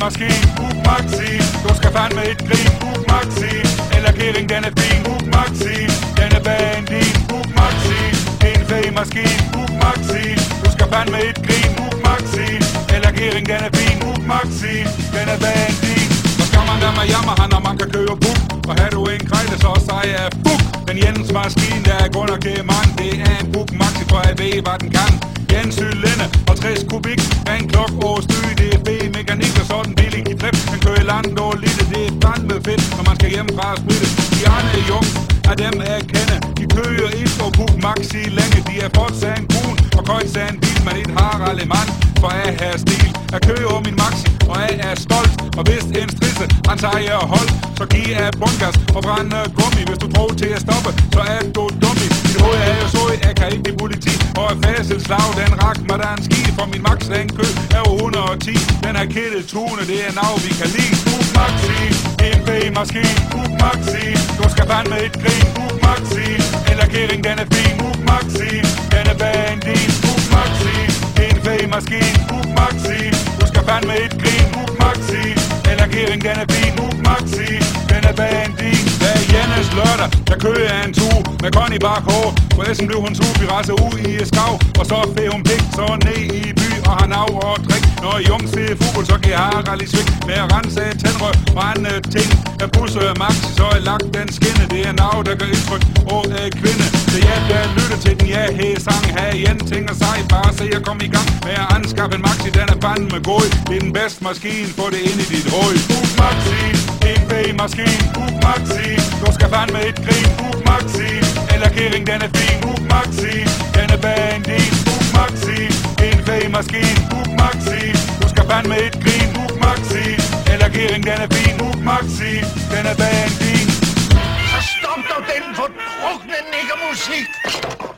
maskine, Book Maxi. Du skal fandme et grin, Book Maxi. En lakering, den er fin, Book Maxi. Den er bandin, Book Maxi. En fed maskine, Book Maxi. Du skal fandme et grin, Book Maxi. En lakering, den er fin, Book Maxi. Den er bandin. Så skal man da med Yamaha, når man kan køre Book. Og har du en krejle, så sej er Book. Den Jens maskine, der er Gunnar Kjærmand. Det er en Book Maxi, for jeg ved, hvad den kan. Jens cylinde og 60 kubik. Ren klok og styr, det er B-mekanik og sådan billig i trip. Den kører langt og lille, det er fandme fedt, når man skal hjemmefra og spritte. De andre Jung af dem er kende. De kører ikke og Book Maxi længe. De er fortsat en kun og køjt en bil, men et Harald mand. For jeg har stil. Jeg kører min Maxi, og jeg er stolt. Og hvis en strisse, han tager hold, så giv jeg bundgas og brænde gummi. Hvis du tror til at stoppe, så er du dummi. Mit hoved er jo så, jeg kan ikke blive politi. Og er fæselslag, den rak mig der en ski. For min Max, den kø er jo 110. Den er kittet tune, det er nav, vi kan lide. Book Maxi, en B-maskine, Book Maxi. Du skal fandme et grin, Book Maxi. En lakering, den er fin, Book Maxi. Den er bandin, Book Maxi. En B-maskine, Book Maxi. Du skal fandme et grin, Book Maxi. En lakering, den er fin, Book Maxi. Den er bandin. Hver Jennes lørdag, der kører jeg en tur med Connie Bakhår. For Essen blev hun sur, vi rejser ud i skav. Og så fed hun pik, så ned i by og har nav og drik. Når Jung ser fodbold, så kan Harald i sving med at rense tændrør og andre ting. Jeg pusser Maxi, så er lagt den skinne. Det er nav, der gør indtryk og kvinde. Så jeg der lytter til den, ja, her sang. Her igen ting og sej, bare se at komme i gang med at anskaffe en Maxi. Den er fandme god. Det er den bedste maskine, få det ind i dit hoved. Book Maxi, en B-maskine, Book Maxi. Du skal fandme et grin, Book Maxi. En lakering, den er fin, Book Maxi. Den er bandin, Book Maxi. En B-maskine, Book Maxi. Du skal fandme et grin, Book Maxi. En lakering, den er fin, Book Maxi. Den er bandin. Så stop dog den fordrukne niggermusik!